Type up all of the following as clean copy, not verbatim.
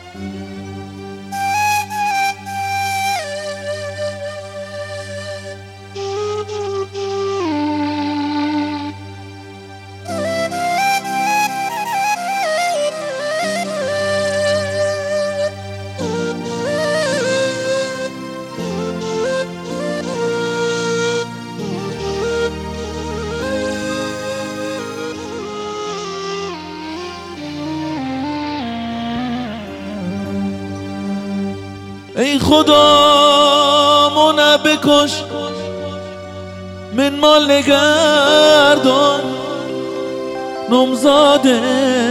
ای خدا منو بکش من مال نگردان نمزاده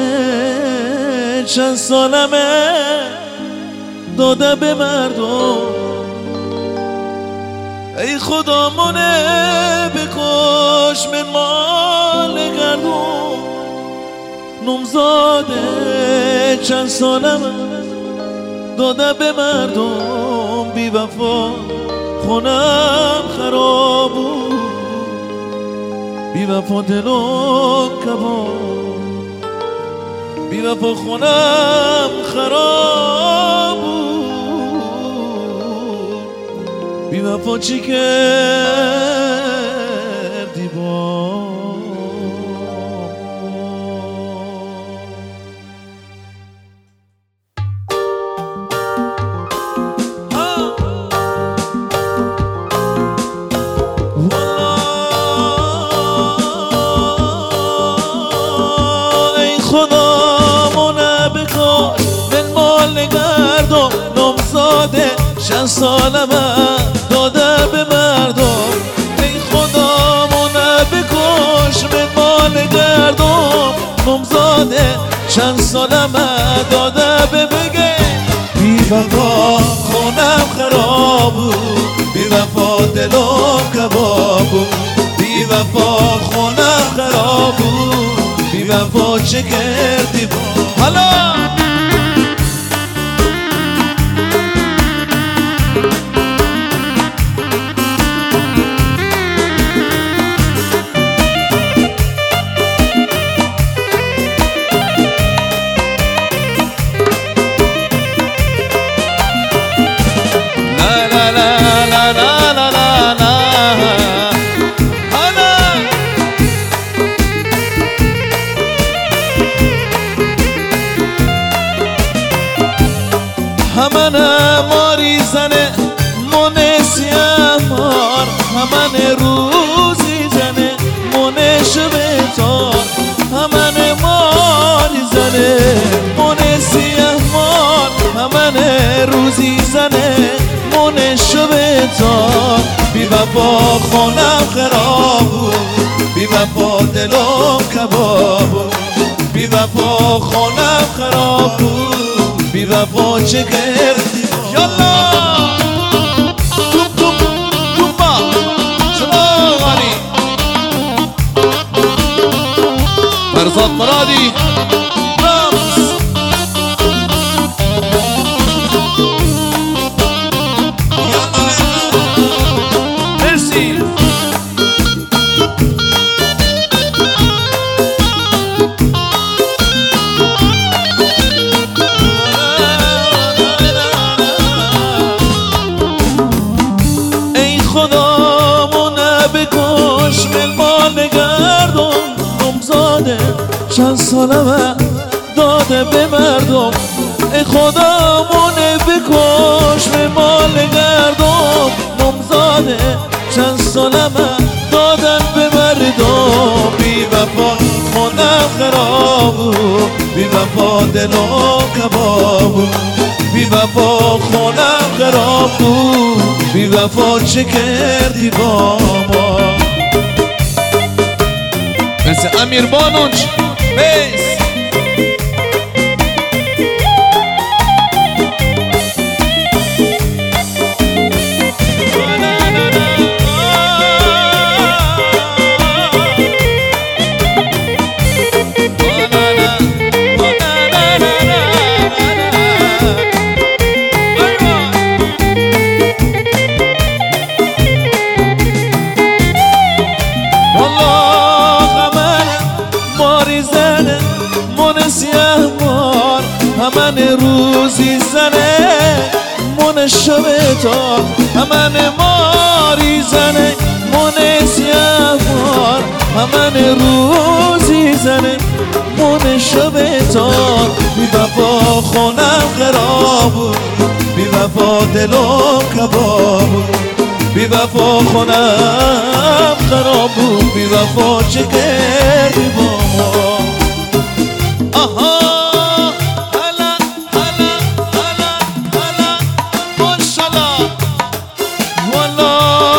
چند سالمه داده به مردم. ای خدا منو بکش من مال نگردان نمزاده چند سالمه داده به مردم. بی وفا خونم خراب بود، بی وفا دلم کباب، بی وفا خونم خراب بود، بی وفا چی کردی با خدا منو بکش من مال نگردم نمزاده چند سالمه داده به مردم. ای خدا منو بکش من مال نگردم نمزاده چند سالمه داده به بگه. بی وفا خونم خراب بود، بی وفا دلم کباب بود، بی وفا خونم خراب بود، بی وفا چه کردی با حالا همانه ماری زنه مونسی امار، همانه روزی زنه مونش بتار، همانه ماری زنه مونسی امار، همانه روزی زنه مونش بتار. بی وفا خونم خراب بود، بی وفا دلم کباب بود، بی وفا خونم خراب بود، بی وفا چه کردی یالا توم توم توم با شما غانی فرزاد مرادی رامز مرسی. خدا منو بکش من مال نگردم نمزاده چند سالمه داده به مردم. ای خدا منو بکش من مال نگردم نمزاده چند سالمه دادن به مردم. بی وفا خونم خراب بود، بی وفا دلم کباب بود، بی وفا خونم خراب بود، بی وفا چه کردی با ما. مثل امیر بانوچ بیس ماری زنه من روزی زنه من شب تار من ماری زنه من سیاه من روزی زنه من شب تار بی وفا خونم خراب بی وفا دلم کباب بی وفا خونم خراب بی وفا چه کردی با ما آها هلا هلا هلا هلا ماشالله والا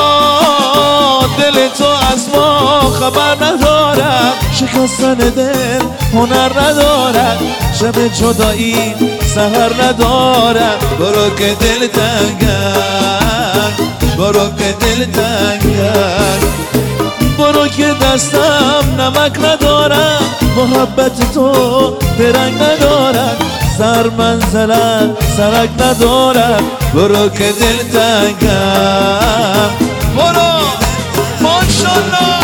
دل تو از ما خبر ندارم شکستن دل هنر ندارم شب جدایی سحر ندارم برو که دل تنگم برو که دل تنگم برو که دستم نمک ندارم محبت تو درنگ ندارم سر منزلت سرک ندارم برو که دل تنگم برو ماشالله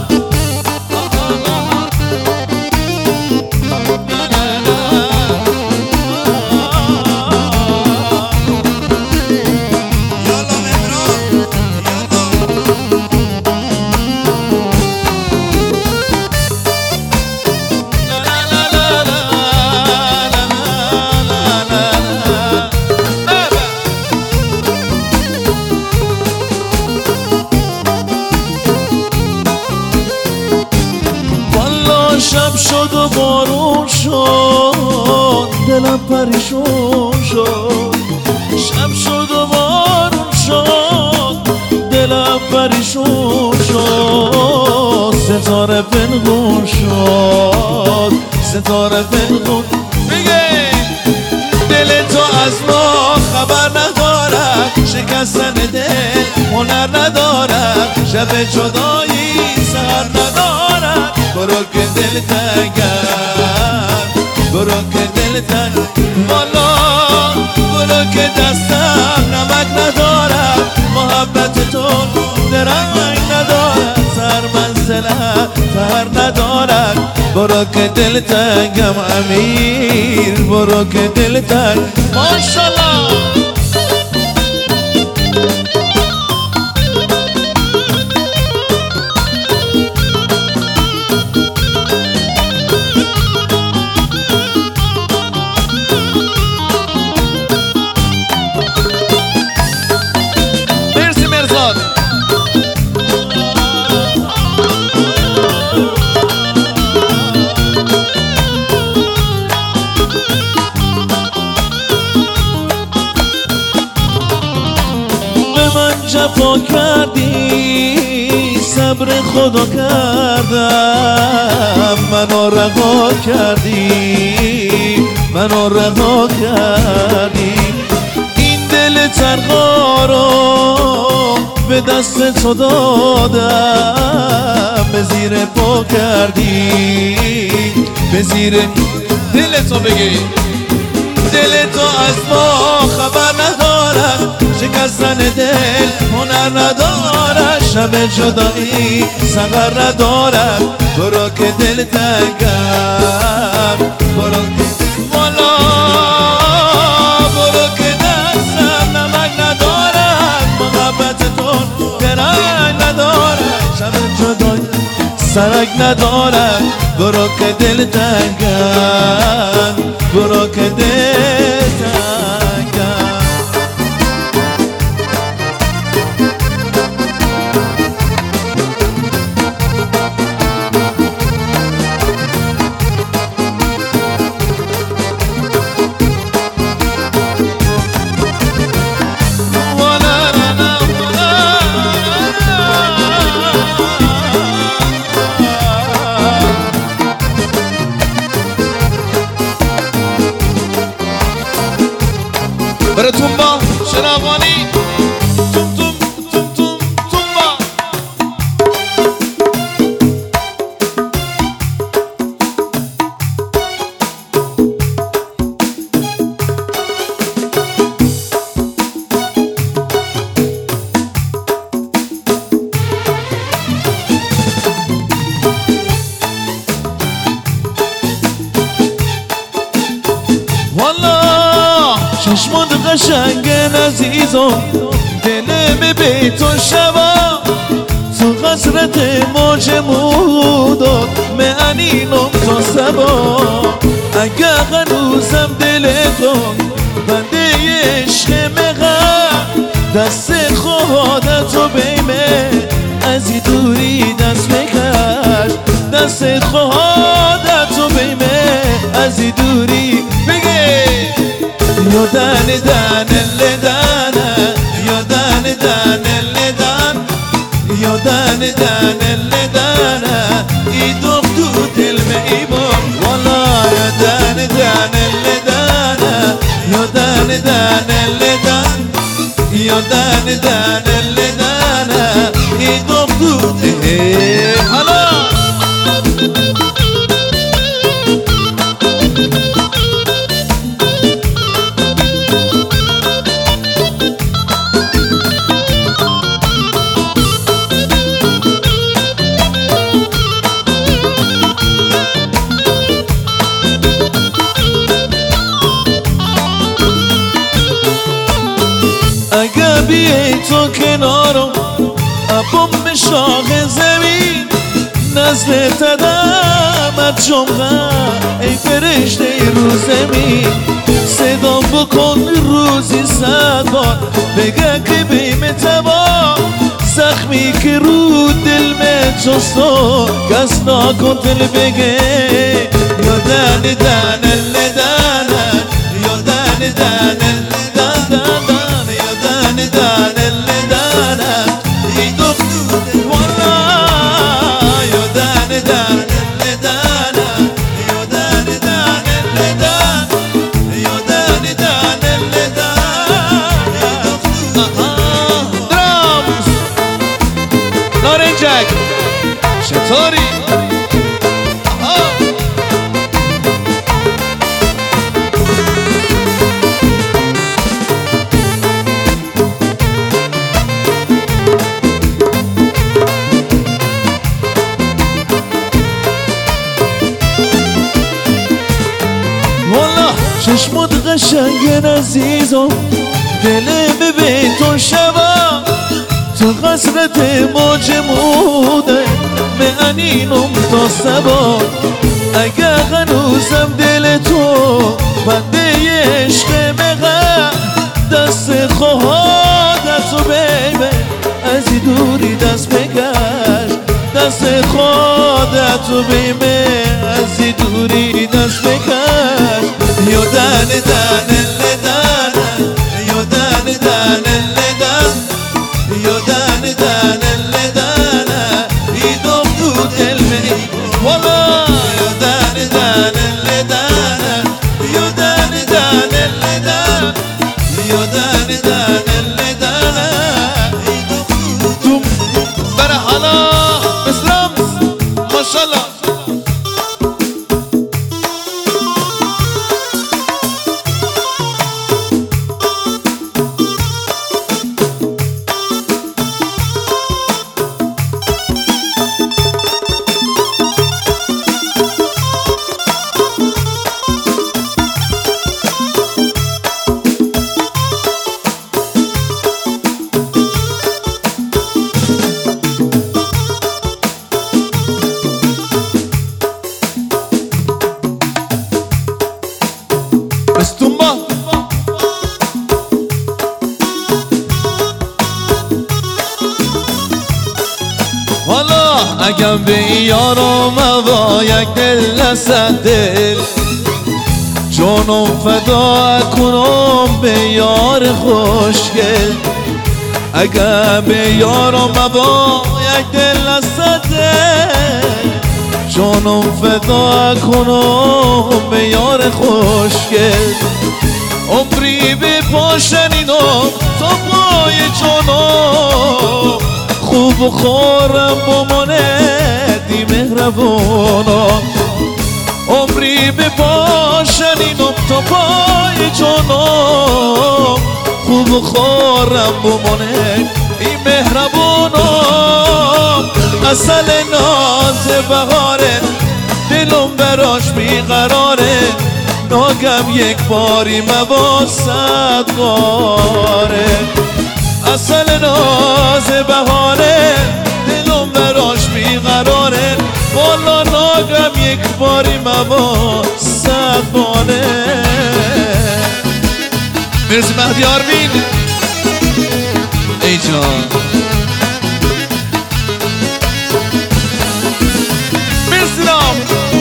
شب شد و بارون شد دلم پریشون شد شب شد و بارون شد دلم پریشون شد ستاره پنهون شد ستاره پنهون میگه دل تو از ما خبر ندارم شکستن دل هنر ندارم شب جدایی سحر ندارم برو که دل تنگم برو که دل تنگم والا برو که دستم نمک ندارم محبت تو درنگ ندارم سر منزلت سر ندارم برو که دل تنگم امیر برو که دل تنگم ماشالله جفا کردی صبر خدا کردم منو رها کردی منو رها کردی این دل تنها رو به دست تو دادم به زیر پا کردی به زیر دل تو بگی دل تو از ما خبر ندارم شکستن دل هنر ندارم شب جدایی سحر ندارم برو که دل تنگم برو که والا برو که دستم نمک ندارم محبت تو درنگ ندارم شب جدایی سرک ندارم برو که دل تنگم برو که دل تنگم بره تومبا شنوانی توم توم توم توم تومبا والله چشمات قشنگن عزیزم دلم بی تو شبا تو قصرت موج موداد معنینم تا سبا اگه هنوزم دل تو بنده عشق مغم دست خودتو بیمه ازی دوری دست بکش دست خودتو بیمه ازی دوری بگه یادن دن لدن یادن دن لدن یادن دن لدن ای دختو دل می بام والا یادن دن لدن یادن دن لدن یادن دن لدن ای دختو حالا اگه بیای تو کنارم ابم شاخ زمین نزد تدمت جمعه ای فرشته رو زمین صدام بکن روزی 100 بار بگه که بیم تبا زخمی که رو دل میں جستو کس ناکن دل بگه یادن دن لدن یادن دن لدن چطوری؟ والا چشمات قشنگن عزیزم دلم به تو شبا تو قصرت موج موده معنینم تا سبا اگه هنوزم دل تو بنده عشق مغم دست خودتو بیمه ازی دوری دست بکش دست خودتو بیمه ازی دوری دست بکش یادن دن لدن یادن دن لدن یادن دن لدن ای دختو دل می والا یادن دن لدن یادن دن لدن یادن دن لدن ای دختو بره حالا بسرامز ماشالله استومبا حالا اگم به یارم با یک دل نسد دل جانم فدا کنم به یار خوشگل اگه به یارم با یک دل نسد دل جانم فدا کنم به یار خوشگل عمری به پاشنینم تا پای جانم خوب و خورم بمانه دی مهربانا عمری به پاشنینم تا پای جانم خوب و خورم بمانه دی مهربانا اصل ناز بهاره دلم براش بیقراره ناگم یک باری مواست باره. اصل ناز بهاره دلم براش بیقراره، والا ناگم یک باری مواست باره. مرسی مهدی آرمین ای جان. مرسی نام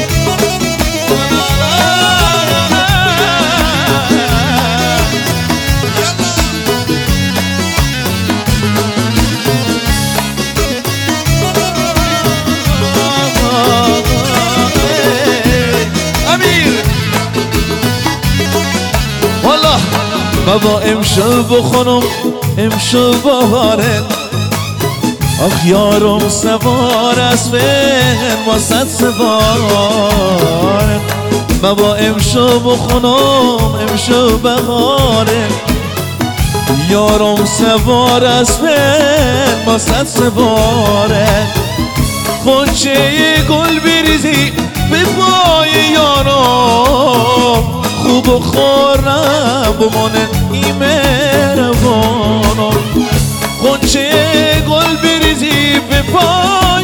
بابا امشب بخونم امشب بهاره، آخ یارم سوار از فهم واسد سواره. بابا امشب بخونم امشب بهاره، یارم سوار از فهم واسد سواره. خونچه گل بریزی به پای یارم، خوب و خورم بمانه ای مهربانم. خونچه گل بریزی به پای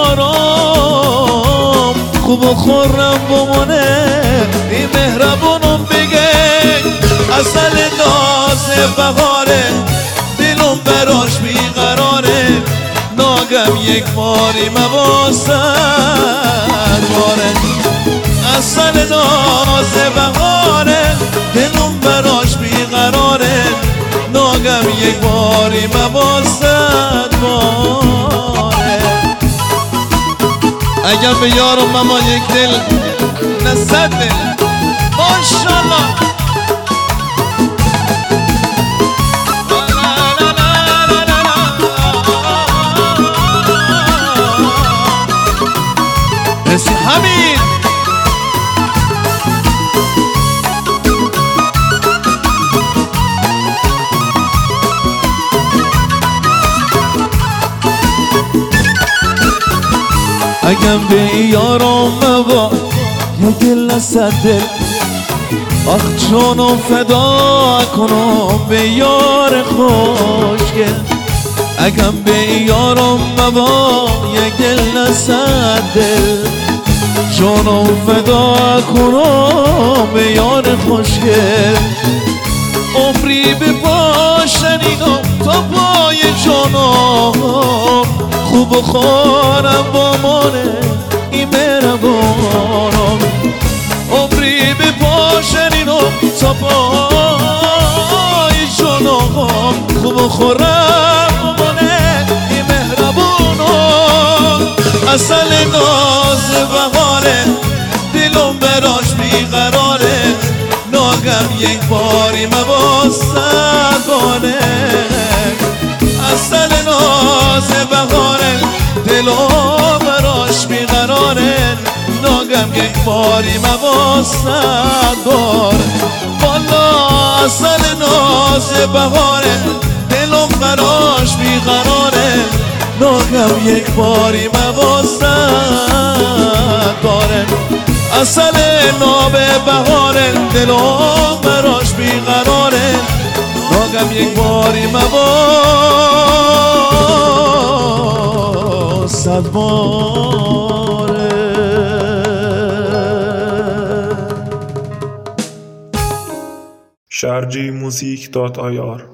یارم، خوب و خورم بمانه ای مهربانم. بگه اصل ناز بهاره دلم براش بیقراره، ناگم یک باری مواست باره. اصل ناز بهاره دلم براش بیقراره، ناگم یک باری مواست باره. اگر به یارم ماما یک دل نه صد دل ماشالله. مرسی همین اگم به یارم موا یه دل صد دل، آخ جانم فدا کنم به یار خوشگل. اگم به یارم موا یه دل صد دل، جانم فدا کنم به یار خوشگل. عمری به پاشنینم تا پای جانم، خوب و خورم با مانه ای مهربانم. عمری به پاشنینم تا پای جانم، خوب و خورم با مانه ای مهربانم. اصل ناز بهاره دلم براش بیقراره، ناگم یک باری مواست باره. اصل ناز بهاره دلم براش بیقراره، ناگم یک باری مواست باره. والا اصل ناز بهاره دلم براش بیقراره، ناگم یک باری مواست باره. اصل ناب بهاره دلم براش بیقراره، ناگم یک باری مواست باره. sharjmusic.ir